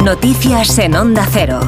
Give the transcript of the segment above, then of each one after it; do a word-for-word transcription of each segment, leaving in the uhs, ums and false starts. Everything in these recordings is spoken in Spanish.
Noticias en Onda Cero.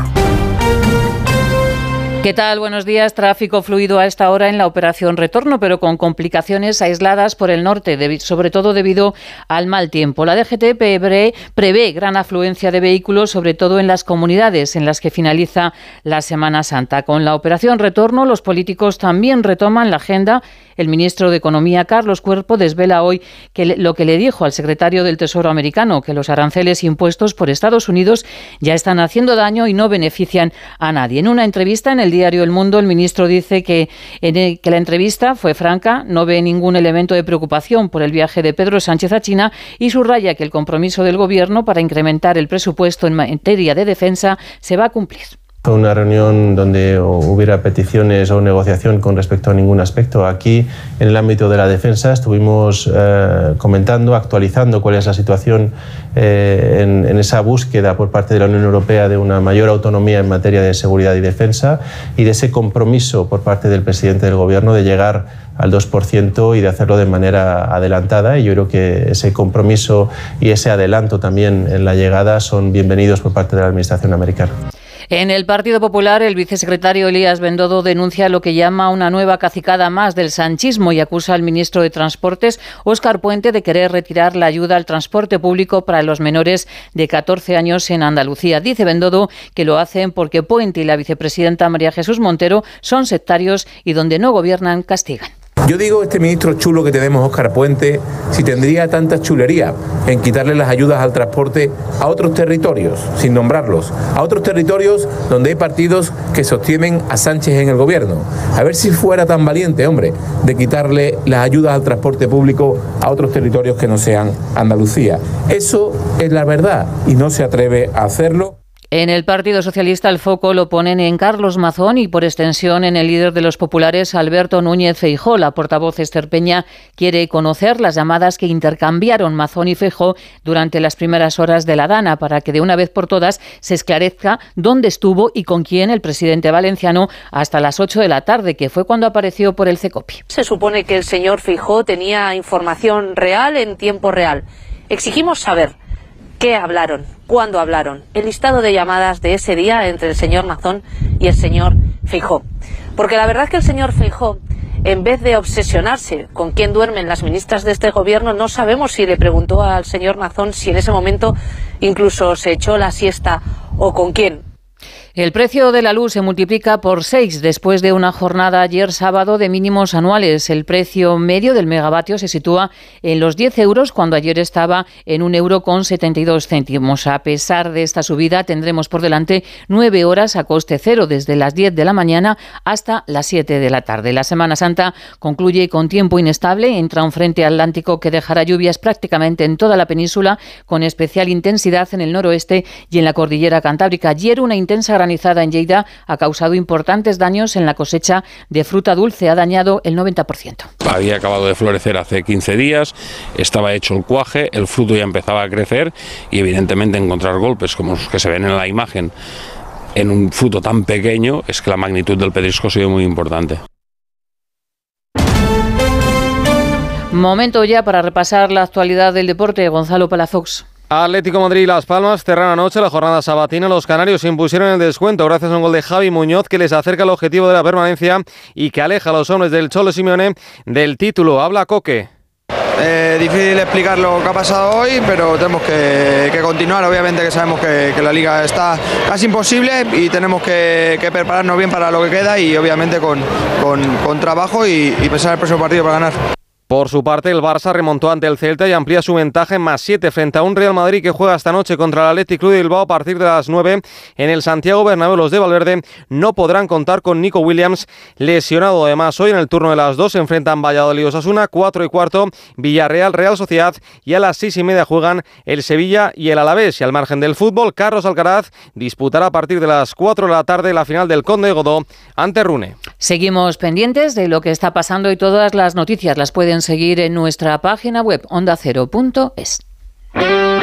¿Qué tal? Buenos días. Tráfico fluido a esta hora en la operación Retorno, pero con complicaciones aisladas por el norte, sobre todo debido al mal tiempo. La D G T prevé, prevé gran afluencia de vehículos, sobre todo en las comunidades en las que finaliza la Semana Santa. Con la operación Retorno, los políticos también retoman la agenda. El ministro de Economía, Carlos Cuerpo, desvela hoy que le, lo que le dijo al secretario del Tesoro americano, que los aranceles impuestos por Estados Unidos ya están haciendo daño y no benefician a nadie. En una entrevista en el diario El Mundo, el ministro dice que, en el, que la entrevista fue franca, no ve ningún elemento de preocupación por el viaje de Pedro Sánchez a China y subraya que el compromiso del Gobierno para incrementar el presupuesto en materia de defensa se va a cumplir. Fue una reunión donde hubiera peticiones o negociación con respecto a ningún aspecto. Aquí, en el ámbito de la defensa, estuvimos eh, comentando, actualizando cuál es la situación eh, en, en esa búsqueda por parte de la Unión Europea de una mayor autonomía en materia de seguridad y defensa y de ese compromiso por parte del presidente del Gobierno de llegar al dos por ciento y de hacerlo de manera adelantada. Y yo creo que ese compromiso y ese adelanto también en la llegada son bienvenidos por parte de la Administración americana. En el Partido Popular, el vicesecretario Elías Bendodo denuncia lo que llama una nueva cacicada más del sanchismo y acusa al ministro de Transportes, Óscar Puente, de querer retirar la ayuda al transporte público para los menores de catorce años en Andalucía. Dice Bendodo que lo hacen porque Puente y la vicepresidenta María Jesús Montero son sectarios y donde no gobiernan, castigan. Yo digo, este ministro chulo que tenemos, Óscar Puente, si tendría tanta chulería en quitarle las ayudas al transporte a otros territorios, sin nombrarlos, a otros territorios donde hay partidos que sostienen a Sánchez en el gobierno. A ver si fuera tan valiente, hombre, de quitarle las ayudas al transporte público a otros territorios que no sean Andalucía. Eso es la verdad y no se atreve a hacerlo. En el Partido Socialista el foco lo ponen en Carlos Mazón y por extensión en el líder de los populares, Alberto Núñez Feijóo. La portavoz Esther Peña quiere conocer las llamadas que intercambiaron Mazón y Feijóo durante las primeras horas de la Dana para que de una vez por todas se esclarezca dónde estuvo y con quién el presidente valenciano hasta las ocho de la tarde, que fue cuando apareció por el Cecopi. Se supone que el señor Feijóo tenía información real en tiempo real. Exigimos saber qué hablaron, cuándo hablaron, el listado de llamadas de ese día entre el señor Mazón y el señor Feijóo. Porque la verdad es que el señor Feijóo, en vez de obsesionarse con quién duermen las ministras de este gobierno, no sabemos si le preguntó al señor Mazón si en ese momento incluso se echó la siesta o con quién. El precio de la luz se multiplica por seis después de una jornada ayer sábado de mínimos anuales. El precio medio del megavatio se sitúa en los diez euros cuando ayer estaba en un euro con setenta y dos céntimos. A pesar de esta subida tendremos por delante nueve horas a coste cero desde las diez de la mañana hasta las siete de la tarde. La Semana Santa concluye con tiempo inestable. Entra un frente atlántico que dejará lluvias prácticamente en toda la península con especial intensidad en el noroeste y en la cordillera cantábrica. Ayer una intensa granizada en Lleida ha causado importantes daños en la cosecha de fruta dulce, ha dañado el noventa por ciento. Había acabado de florecer hace quince días, estaba hecho el cuaje, el fruto ya empezaba a crecer y evidentemente encontrar golpes como los que se ven en la imagen en un fruto tan pequeño es que la magnitud del pedrisco ha sido muy importante. Momento ya para repasar la actualidad del deporte. Gonzalo Palafox. Atlético Madrid y Las Palmas cerraron anoche la jornada sabatina. Los canarios impusieron el descuento gracias a un gol de Javi Muñoz que les acerca al objetivo de la permanencia y que aleja a los hombres del Cholo Simeone del título. Habla Coque. Eh, difícil explicar lo que ha pasado hoy, pero tenemos que, que continuar. Obviamente que sabemos que, que la liga está casi imposible y tenemos que, que prepararnos bien para lo que queda y obviamente con, con, con trabajo y, y pensar en el próximo partido para ganar. Por su parte, el Barça remontó ante el Celta y amplía su ventaja en más siete frente a un Real Madrid que juega esta noche contra el Athletic Club de Bilbao a partir de las nueve en el Santiago Bernabéu. Los de Valverde no podrán contar con Nico Williams, lesionado. Además, hoy en el turno de las dos se enfrentan Valladolid y Osasuna, cuatro y cuarto Villarreal Real Sociedad y a las seis y media juegan el Sevilla y el Alavés. Y al margen del fútbol, Carlos Alcaraz disputará a partir de las cuatro de la tarde la final del Conde de Godó ante Rune. Seguimos pendientes de lo que está pasando y todas las noticias las pueden seguir en nuestra página web onda cero punto es.